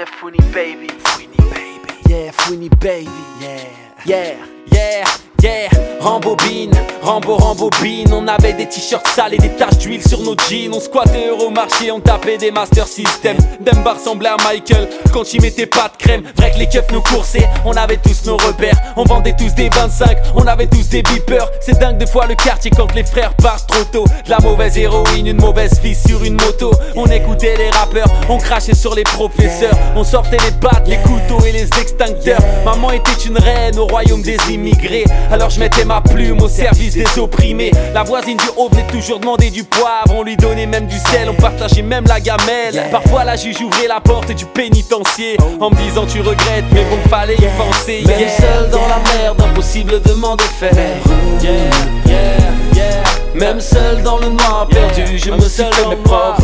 Fouini baby. Fouini baby. Yeah, Fouini baby. Yeah. Rembobine, rembobine. On avait des t-shirts sales et des taches d'huile sur nos jeans. On squattait Euromarché, on tapait des Master System. Demba ressemblait à Michael quand il mettait pas de crème. Vrai que les keufs nous coursaient, on avait tous nos repères. On vendait tous des 25, on avait tous des beepers. C'est dingue des fois le quartier quand les frères partent trop tôt. De la mauvaise héroïne, une mauvaise fille sur une moto. On écoutait les rappeurs, on crachait sur les professeurs. On sortait les battes, les couteaux et les extincteurs. Maman était une reine au royaume des immigrés. Alors je mettais ma plume au service des opprimés. La voisine du haut venait toujours demander du poivre. On lui donnait même du sel, on partageait même la gamelle. Parfois la juge ouvrait la porte du pénitencier en me disant tu regrettes mais bon fallait y penser. Même seul dans la merde, impossible de m'en défaire. Même seul dans le noir perdu, je me suis fait mes propres.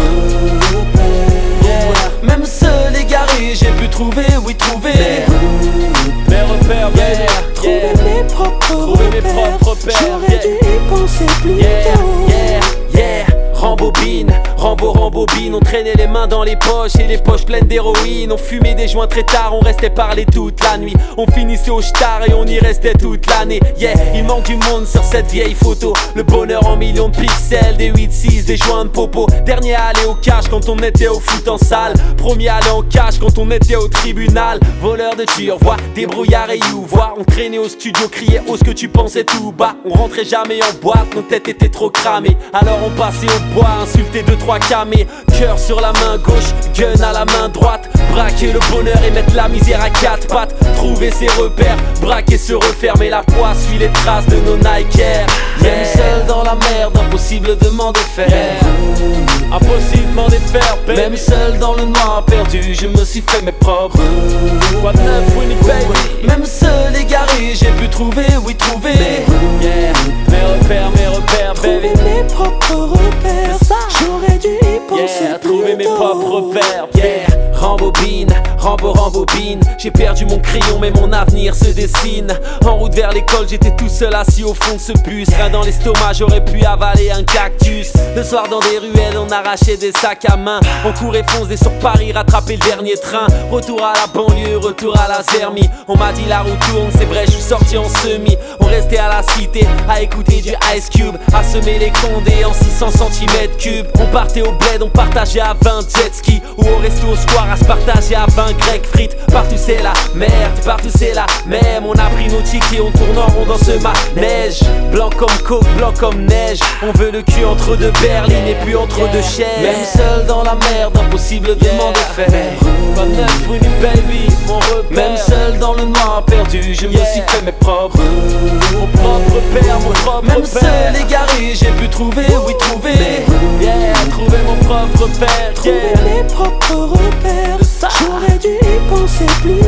Même seul égaré, j'ai pu trouver, oui trouver mes repères, trouver mes propres repères. J'aurais dû y penser plus tôt. Rembobine, on traînait les mains dans les poches et les poches pleines d'héroïne. On fumait des joints très tard, on restait parler toute la nuit. On finissait au star et on y restait toute l'année. Il manque du monde sur cette vieille photo. Le bonheur en millions de pixels, des 8-6, des joints de popo. Dernier à aller au cash quand on était au foot en salle. Premier à aller en cash quand on était au tribunal. Voleur de turvois, débrouillard et youvois. On traînait au studio, criait oh ce que tu pensais tout bas. On rentrait jamais en boîte, nos têtes étaient trop cramées. Alors on passait au bois, insulter 2-3 camés. Cœur sur la main gauche, gun à la main droite. Braquer le bonheur et mettre la misère à quatre pattes. Trouver ses repères, braquer se refermer. La poisse suit les traces de nos Nike Air. Même seul dans la merde, impossible de m'en défaire. Impossible de m'en défaire, baby. Même seul dans le noir perdu, je me suis fait mes propres. What neuf, Winnie baby. Même seul égaré, j'ai pu trouver, oui trouver mes repères, baby. Trouver mes propres repères, j'aurais dû y penser plus trouver mes propres repères, Rembobine, j'ai perdu mon crayon mais mon avenir se dessine. En route vers l'école, j'étais tout seul assis au fond de ce bus. Rien dans l'estomac, j'aurais pu avaler un cactus. Le soir dans des ruelles, on arrachait des sacs à main. On courait foncer sur Paris, rattraper le dernier train. Retour à la banlieue, retour à la Zermie. On m'a dit la route tourne, c'est vrai, je suis sorti en semi. On restait à la cité, à écouter du Ice Cube, à semer les condés en 600 cm3. On partait au bled, on partageait à 20 jet ski. Ou au resto au square, à se partager à 20 grecs frites. Partout c'est la merde, partout c'est la même. On a pris nos tickets, on tourne en rond dans ce manège. Blanc comme coke, blanc comme neige. On veut le cul entre deux berlines et puis entre deux chaises. Même seul dans la merde, impossible de m'en défaire. Pas neuf, Winnie baby, mon repère. Même seul dans le noir perdu, je me suis fait mes propres. Mon propre père, mon propre père. Même seul égaré, j'ai pu trouver, oui trouver trouver mon propre père. Trouver mes propres repères, j'aurais dû y penser plus